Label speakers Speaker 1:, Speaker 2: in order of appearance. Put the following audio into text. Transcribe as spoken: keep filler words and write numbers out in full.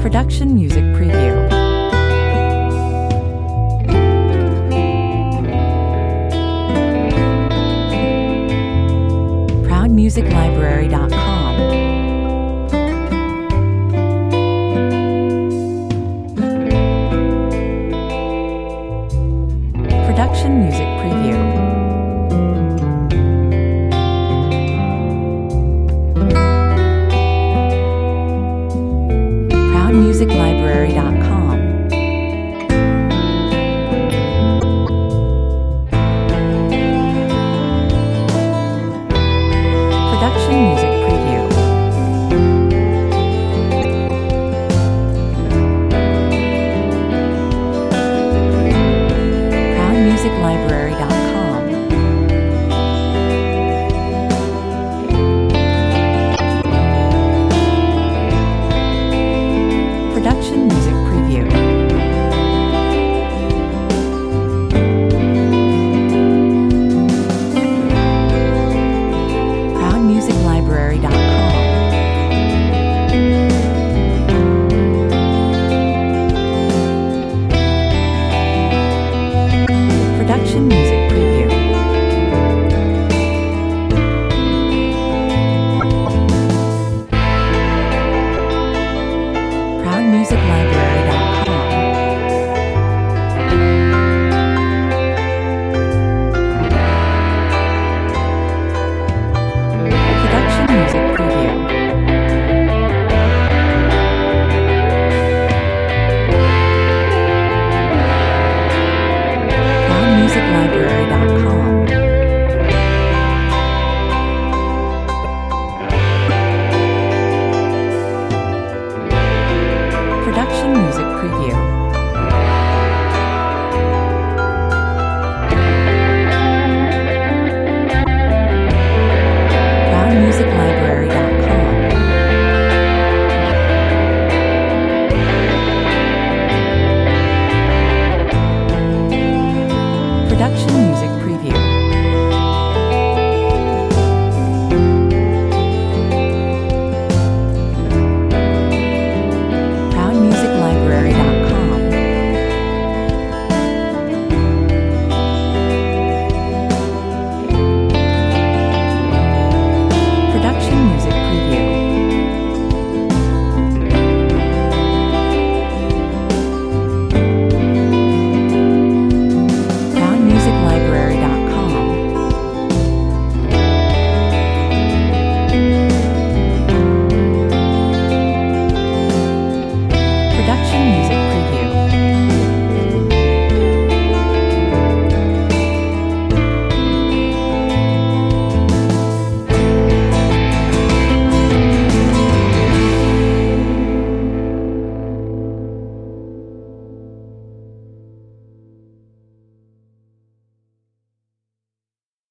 Speaker 1: Production Music Preview. proud music library dot com. Production Music Preview. proud music library dot com. Production Music Preview. proud music library dot com. Production Music Preview. proud music library dot com. Production Music Preview. proud music library dot com. Production Music Preview. proud music library dot com. Production Music Preview.